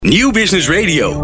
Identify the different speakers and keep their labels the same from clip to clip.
Speaker 1: Nieuw Business Radio.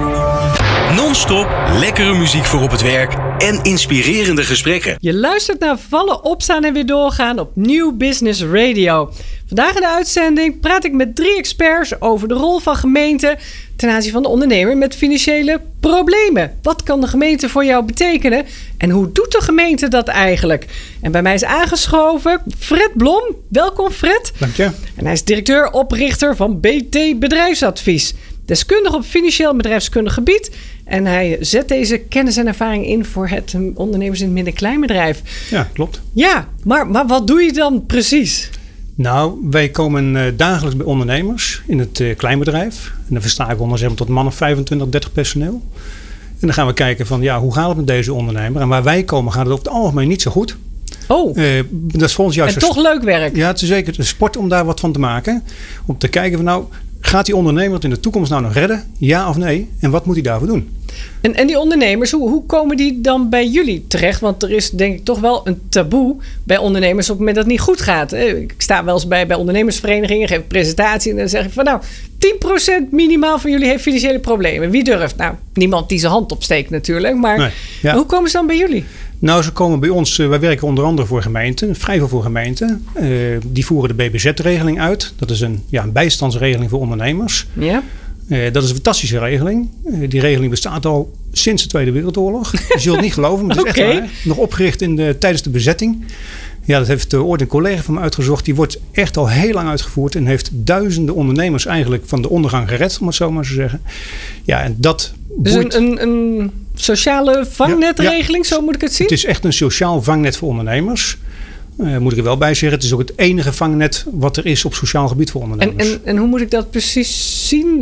Speaker 1: Non-stop lekkere muziek voor op het werk en inspirerende gesprekken.
Speaker 2: Je luistert naar Vallen, Opstaan en Weer Doorgaan op Nieuw Business Radio. Vandaag in de uitzending praat ik met 3 experts over de rol van gemeenten ten aanzien van de ondernemer met financiële problemen. Wat kan de gemeente voor jou betekenen en hoe doet de gemeente dat eigenlijk? En bij mij is aangeschoven Fred Blom. Welkom Fred.
Speaker 3: Dank je.
Speaker 2: En hij is directeur-oprichter van BT Bedrijfsadvies. Deskundig op financieel en bedrijfskundig gebied. En hij zet deze kennis en ervaring in voor het ondernemers in het midden-kleinbedrijf.
Speaker 3: Ja, klopt.
Speaker 2: Ja, maar wat doe je dan precies?
Speaker 3: Nou, wij komen dagelijks bij ondernemers in het kleinbedrijf. En dan versta ik onder tot man of 25, 30 personeel. En dan gaan we kijken van hoe gaat het met deze ondernemer? En waar wij komen gaat het over het algemeen niet zo goed.
Speaker 2: Oh,
Speaker 3: dat is voor ons juist
Speaker 2: en toch leuk werk.
Speaker 3: Ja, het is zeker een sport om daar wat van te maken. Om te kijken van gaat die ondernemer het in de toekomst nog redden? Ja of nee? En wat moet hij daarvoor doen?
Speaker 2: En die ondernemers, hoe komen die dan bij jullie terecht? Want er is denk ik toch wel een taboe bij ondernemers op het moment dat het niet goed gaat. Ik sta wel eens bij ondernemersverenigingen, geef een presentatie en dan zeg ik van 10% minimaal van jullie heeft financiële problemen. Wie durft? Nou, niemand die zijn hand opsteekt natuurlijk. Maar hoe komen ze dan bij jullie?
Speaker 3: Nou, ze komen bij ons. Wij werken onder andere voor gemeenten, vrij veel voor gemeenten. Die voeren de BBZ-regeling uit. Dat is een bijstandsregeling voor ondernemers.
Speaker 2: Ja.
Speaker 3: Dat is een fantastische regeling. Die regeling bestaat al sinds de Tweede Wereldoorlog. Je zult het niet geloven, maar het is echt waar. Nog opgericht tijdens de bezetting. Ja, dat heeft ooit een collega van me uitgezocht. Die wordt echt al heel lang uitgevoerd en heeft duizenden ondernemers eigenlijk van de ondergang gered, om het zo maar te zeggen. Ja, en dat
Speaker 2: dus een sociale vangnetregeling, zo moet ik het zien?
Speaker 3: Het is echt een sociaal vangnet voor ondernemers. Moet ik er wel bij zeggen. Het is ook het enige vangnet wat er is op sociaal gebied voor ondernemers.
Speaker 2: En hoe moet ik dat precies zien?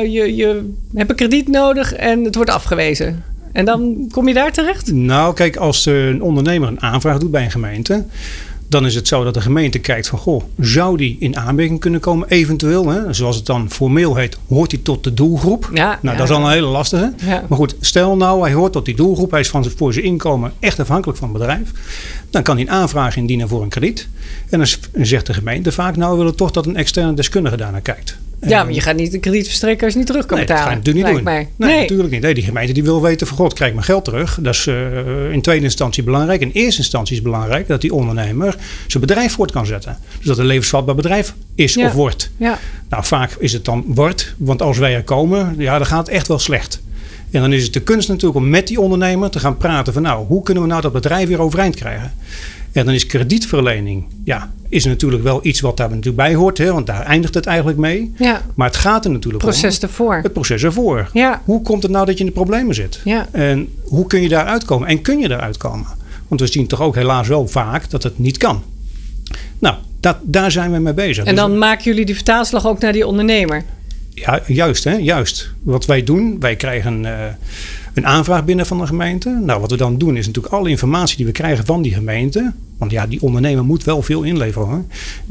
Speaker 2: Je hebt een krediet nodig en het wordt afgewezen. En dan kom je daar terecht?
Speaker 3: Nou, kijk, als een ondernemer een aanvraag doet bij een gemeente, dan is het zo dat de gemeente kijkt van, zou die in aanmerking kunnen komen? Eventueel, zoals het dan formeel heet, hoort hij tot de doelgroep. Dat is al een hele lastige. Ja. Maar goed, stel nou, hij hoort tot die doelgroep. Hij is voor zijn inkomen echt afhankelijk van het bedrijf. Dan kan hij een aanvraag indienen voor een krediet. En dan zegt de gemeente vaak, we willen toch dat een externe deskundige daarnaar kijkt.
Speaker 2: Ja, maar je gaat niet een krediet verstrekken als je niet terug kan betalen.
Speaker 3: Dat ga je natuurlijk niet doen. Nee, natuurlijk niet. Nee, die gemeente die wil weten van, krijg ik mijn geld terug. Dat is in tweede instantie belangrijk. In eerste instantie is het belangrijk dat die ondernemer zijn bedrijf voort kan zetten. Dus dat het een levensvatbaar bedrijf is of wordt. Ja. Nou, vaak is het dan wordt. Want als wij er komen, dan gaat het echt wel slecht. En dan is het de kunst natuurlijk om met die ondernemer te gaan praten van, hoe kunnen we dat bedrijf weer overeind krijgen? En dan is kredietverlening, is natuurlijk wel iets wat daar natuurlijk bij hoort. Want daar eindigt het eigenlijk mee. Ja. Maar het gaat er natuurlijk om. Het proces ervoor. Ja. Hoe komt het nou dat je in de problemen zit? Ja. En hoe kun je daaruit komen? En kun je daaruit komen? Want we zien toch ook helaas wel vaak dat het niet kan. Nou, daar zijn we mee bezig.
Speaker 2: En dan maken jullie die vertaalslag ook naar die ondernemer?
Speaker 3: Ja, juist. Wat wij doen, wij krijgen een aanvraag binnen van de gemeente. Nou, wat we dan doen is natuurlijk alle informatie die we krijgen van die gemeente. Want die ondernemer moet wel veel inleveren. Hoor.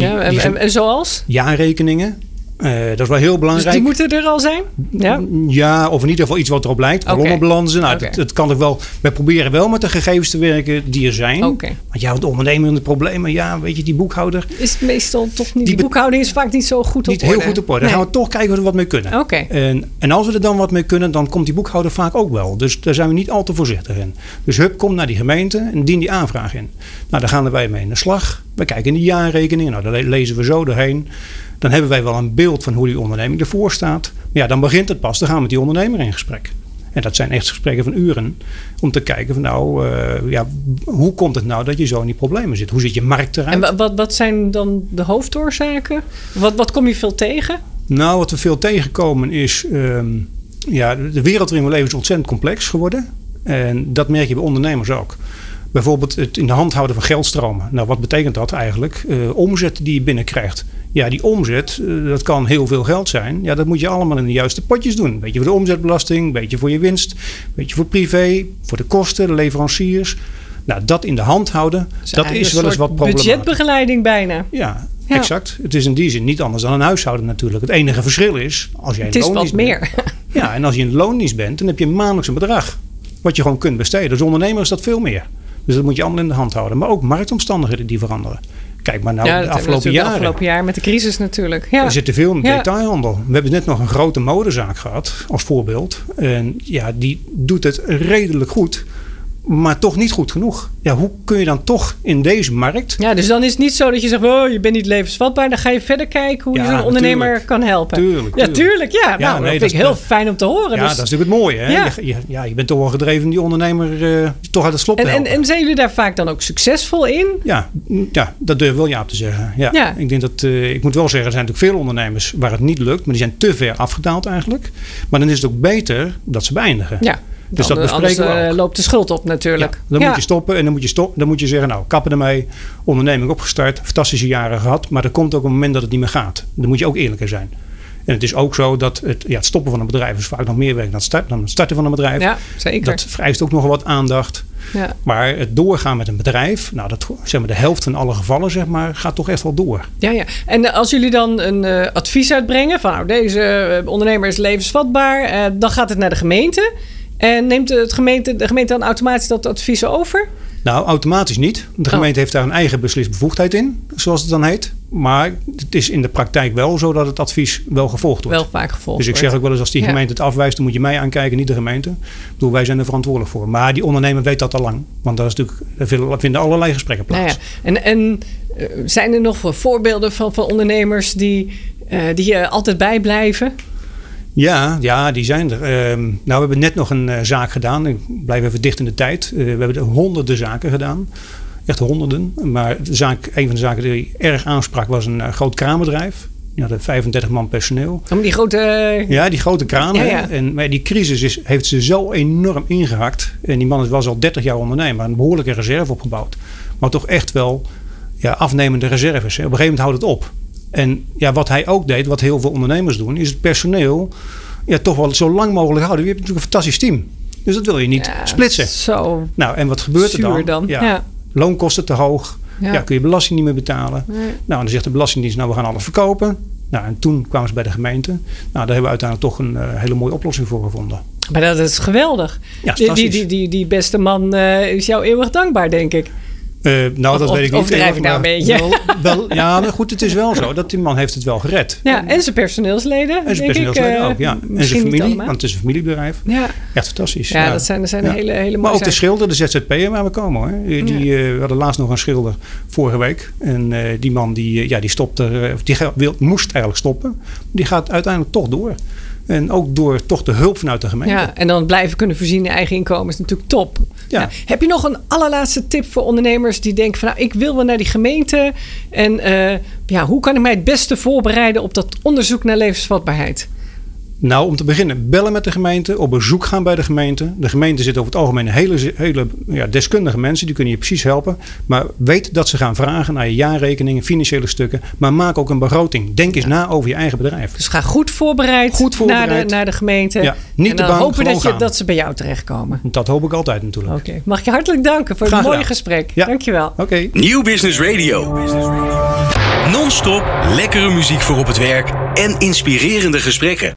Speaker 2: En zoals?
Speaker 3: Jaarrekeningen. Dat is wel heel belangrijk.
Speaker 2: Dus die moeten er al zijn?
Speaker 3: Ja, of in ieder geval iets wat erop lijkt. Kolommenbalansen. Het kan ook wel. Wij proberen wel met de gegevens te werken die er zijn. Want de ondernemer in de problemen. Weet je, die boekhouder.
Speaker 2: Is het meestal toch niet. Die boekhouding is vaak niet zo goed op orde.
Speaker 3: Niet heel goed op orde. Dan gaan we toch kijken of we er wat mee kunnen. En als we er dan wat mee kunnen, dan komt die boekhouder vaak ook wel. Dus daar zijn we niet al te voorzichtig in. Dus kom naar die gemeente en dien die aanvraag in. Nou, daar gaan wij mee in de slag. We kijken in de jaarrekeningen. Nou, daar lezen we zo doorheen. Dan hebben wij wel een beeld van hoe die onderneming ervoor staat. Ja, dan begint het pas. Dan gaan we met die ondernemer in gesprek. En dat zijn echt gesprekken van uren. Om te kijken van hoe komt het nou dat je zo in die problemen zit? Hoe ziet je markt eruit?
Speaker 2: En wat zijn dan de hoofdoorzaken? Wat kom je veel tegen?
Speaker 3: Nou, wat we veel tegenkomen is, de wereld waarin we leven is ontzettend complex geworden. En dat merk je bij ondernemers ook. Bijvoorbeeld het in de hand houden van geldstromen. Nou, wat betekent dat eigenlijk? Omzet die je binnenkrijgt. Ja, die omzet, dat kan heel veel geld zijn. Ja, dat moet je allemaal in de juiste potjes doen. Een beetje voor de omzetbelasting, een beetje voor je winst, een beetje voor privé, voor de kosten, de leveranciers. Nou, dat in de hand houden, dat is wel eens wat problematisch.
Speaker 2: Budgetbegeleiding bijna.
Speaker 3: Ja, exact. Het is in die zin niet anders dan een huishouden natuurlijk. Het enige verschil is, als jij in loondienst bent. Het is wat meer. Ja, en als je in loondienst bent, dan heb je maandelijks een bedrag. Wat je gewoon kunt besteden. Als ondernemer is dat veel meer. Dus dat moet je allemaal in de hand houden. Maar ook marktomstandigheden die veranderen. Kijk maar nou de afgelopen jaren.
Speaker 2: De afgelopen jaar met de crisis natuurlijk. Ja.
Speaker 3: Er zit te veel in de detailhandel. We hebben net nog een grote modezaak gehad als voorbeeld. En ja, die doet het redelijk goed. Maar toch niet goed genoeg. Ja, hoe kun je dan toch in deze markt...
Speaker 2: Ja, dus dan is het niet zo dat je zegt... oh, je bent niet levensvatbaar. Dan ga je verder kijken hoe je zo'n ondernemer kan helpen.
Speaker 3: Tuurlijk.
Speaker 2: Ja, tuurlijk. Ja, nou, dat vind ik heel fijn om te horen.
Speaker 3: Ja,
Speaker 2: dus.
Speaker 3: Dat is natuurlijk het mooie. Hè? Ja. Je bent toch wel gedreven die ondernemer toch uit het slop te helpen.
Speaker 2: En zijn jullie daar vaak dan ook succesvol in?
Speaker 3: Ja, dat durf wel Jaap te zeggen. Ja. Ik denk dat... ik moet wel zeggen, er zijn natuurlijk veel ondernemers waar het niet lukt. Maar die zijn te ver afgedaald eigenlijk. Maar dan is het ook beter dat ze beëindigen. Ja. Dus dat bespreken we ook.
Speaker 2: Loopt de schuld op natuurlijk.
Speaker 3: Ja, dan moet je stoppen en dan moet je zeggen... nou, kappen ermee, onderneming opgestart... fantastische jaren gehad... maar er komt ook een moment dat het niet meer gaat. Dan moet je ook eerlijker zijn. En het is ook zo dat het stoppen van een bedrijf... is vaak nog meer werk dan het starten van een bedrijf.
Speaker 2: Ja, zeker.
Speaker 3: Dat vereist ook nog wat aandacht. Ja. Maar het doorgaan met een bedrijf... nou, dat, zeg maar, de helft van alle gevallen zeg maar, gaat toch echt wel door.
Speaker 2: Ja. En als jullie dan een advies uitbrengen... van nou, deze ondernemer is levensvatbaar... dan gaat het naar de gemeente... En neemt de gemeente dan automatisch dat advies over? Nou,
Speaker 3: automatisch niet. De gemeente heeft daar een eigen beslisbevoegdheid in, zoals het dan heet. Maar het is in de praktijk wel zo dat het advies wel gevolgd wordt.
Speaker 2: Wel vaak gevolgd
Speaker 3: Dus ik zeg ook wel eens, als die gemeente het afwijst, dan moet je mij aankijken, niet de gemeente. Ik bedoel, wij zijn er verantwoordelijk voor. Maar die ondernemer weet dat al lang. Want daar vinden allerlei gesprekken plaats.
Speaker 2: Nou ja. En zijn er nog voorbeelden van ondernemers die altijd bijblijven?
Speaker 3: Ja, die zijn er. We hebben net nog een zaak gedaan. Ik blijf even dicht in de tijd. We hebben honderden zaken gedaan. Echt honderden. Maar een van de zaken die erg aansprak was een groot kraanbedrijf. Die hadden 35 man personeel.
Speaker 2: Die grote...
Speaker 3: Ja, die grote kranen.
Speaker 2: Ja.
Speaker 3: Maar die crisis heeft ze zo enorm ingehakt. En die man was al 30 jaar ondernemer. Een behoorlijke reserve opgebouwd. Maar toch echt wel afnemende reserves. Hè. Op een gegeven moment houdt het op. En wat hij ook deed, wat heel veel ondernemers doen, is het personeel toch wel zo lang mogelijk houden. Je hebt natuurlijk een fantastisch team. Dus dat wil je niet splitsen.
Speaker 2: Zo.
Speaker 3: Nou, en wat gebeurt er dan? Loonkosten te hoog. Ja, kun je belasting niet meer betalen. Nee. Nou, en dan zegt de Belastingdienst, we gaan alles verkopen. Nou, en toen kwamen ze bij de gemeente. Nou, daar hebben we uiteindelijk toch een hele mooie oplossing voor gevonden.
Speaker 2: Maar dat is geweldig.
Speaker 3: Ja,
Speaker 2: die beste man is jou eeuwig dankbaar, denk ik.
Speaker 3: Dat weet ik niet.
Speaker 2: Of drijf ik nou een beetje?
Speaker 3: Maar goed, het is wel zo dat die man heeft het wel gered.
Speaker 2: Ja, en zijn personeelsleden.
Speaker 3: En zijn personeelsleden ook, ja. En zijn familie, want het is een familiebedrijf. Ja. Echt fantastisch.
Speaker 2: Ja, dat zijn hele mooie
Speaker 3: Maar ook de schilder, de ZZP'er waar we komen. Hoor. We hadden laatst nog een schilder vorige week. En die man die stopte, moest eigenlijk stoppen. Die gaat uiteindelijk toch door. En ook door toch de hulp vanuit de gemeente.
Speaker 2: Ja, en dan blijven kunnen voorzien in eigen inkomen is natuurlijk top. Ja. Nou, heb je nog een allerlaatste tip voor ondernemers die denken van ik wil wel naar die gemeente. En hoe kan ik mij het beste voorbereiden op dat onderzoek naar levensvatbaarheid?
Speaker 3: Nou, om te beginnen, bellen met de gemeente, op bezoek gaan bij de gemeente. De gemeente zit over het algemeen hele deskundige mensen, die kunnen je precies helpen. Maar weet dat ze gaan vragen naar je jaarrekeningen, financiële stukken. Maar maak ook een begroting. Denk eens na over je eigen bedrijf.
Speaker 2: Dus ga goed voorbereid, naar de gemeente.
Speaker 3: Ja, niet
Speaker 2: en
Speaker 3: de
Speaker 2: dan
Speaker 3: bank,
Speaker 2: hopen dat ze bij jou terechtkomen.
Speaker 3: Dat hoop ik altijd natuurlijk.
Speaker 2: Oké. Mag ik je hartelijk danken voor het mooie gesprek.
Speaker 3: Ja.
Speaker 2: Dankjewel.
Speaker 3: Oké.
Speaker 1: Nieuw Business Radio. Non-stop lekkere muziek voor op het werk en inspirerende gesprekken.